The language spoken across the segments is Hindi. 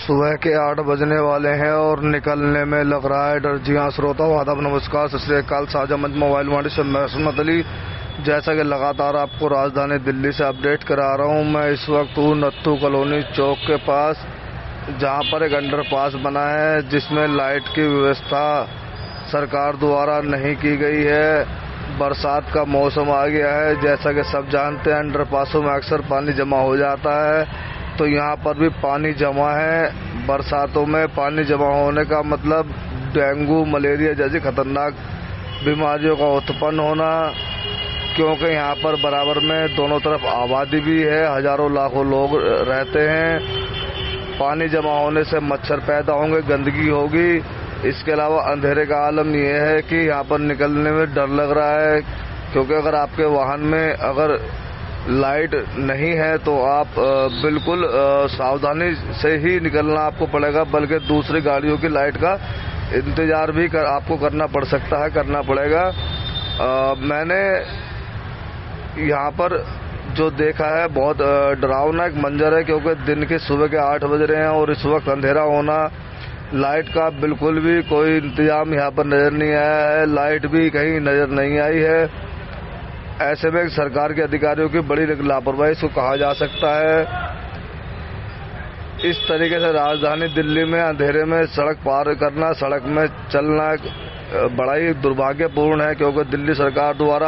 सुबह के 8 बजने वाले हैं और निकलने में लग रहा है डर। जी हाँ श्रोताओं, आदाब, नमस्कार, सत श्री अकाल। साझामंद मोबाइल वाणी से मैं सुन्नत अली। जैसा कि लगातार आपको राजधानी दिल्ली से अपडेट करा रहा हूँ, मैं इस वक्त हूँ नत्थू कॉलोनी चौक के पास, जहाँ पर एक अंडरपास बना है जिसमें लाइट की व्यवस्था सरकार द्वारा नहीं की गई है। बरसात का मौसम आ गया है, जैसा कि सब जानते हैं अंडरपासों में अक्सर पानी जमा हो जाता है, तो यहाँ पर भी पानी जमा है। बरसातों में पानी जमा होने का मतलब डेंगू, मलेरिया जैसी खतरनाक बीमारियों का उत्पन्न होना, क्योंकि यहाँ पर बराबर में दोनों तरफ आबादी भी है, हजारों लाखों लोग रहते हैं। पानी जमा होने से मच्छर पैदा होंगे, गंदगी होगी। इसके अलावा अंधेरे का आलम यह है कि यहाँ पर निकलने में डर लग रहा है, क्योंकि अगर आपके वाहन में अगर लाइट नहीं है तो आप बिल्कुल सावधानी से ही निकलना आपको पड़ेगा, बल्कि दूसरी गाड़ियों की लाइट का इंतजार भी आपको करना पड़ सकता है, करना पड़ेगा। मैंने यहाँ पर जो देखा है बहुत डरावना एक मंजर है, क्योंकि दिन के सुबह के 8 बज रहे हैं और इस वक्त अंधेरा होना, लाइट का बिल्कुल भी कोई इंतजाम यहाँ पर नजर नहीं आया है, लाइट भी कहीं नजर नहीं आई है। ऐसे में सरकार के अधिकारियों की बड़ी लापरवाही इसको कहा जा सकता है। इस तरीके से राजधानी दिल्ली में अंधेरे में सड़क पार करना, सड़क में चलना बड़ा ही दुर्भाग्यपूर्ण है, क्योंकि दिल्ली सरकार द्वारा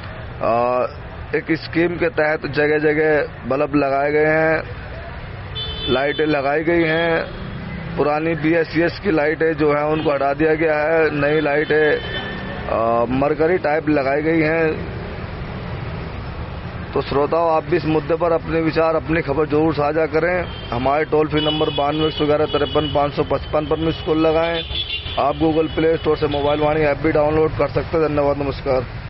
एक स्कीम के तहत जगह जगह बल्ब लगाए गए हैं, लाइटें लगाई गई हैं। पुरानी BSES की लाइटें जो हैं उनको हटा दिया गया है, नई लाइटें मरकरी टाइप लगाई गई हैं। तो श्रोताओं, आप भी इस मुद्दे पर अपने विचार, अपनी खबर जरूर साझा करें। हमारे टोल फ्री नंबर 9211533555 पर मिस कॉल लगाएं। आप गूगल प्ले स्टोर से मोबाइल वाणी ऐप भी डाउनलोड कर सकते हैं। धन्यवाद, नमस्कार।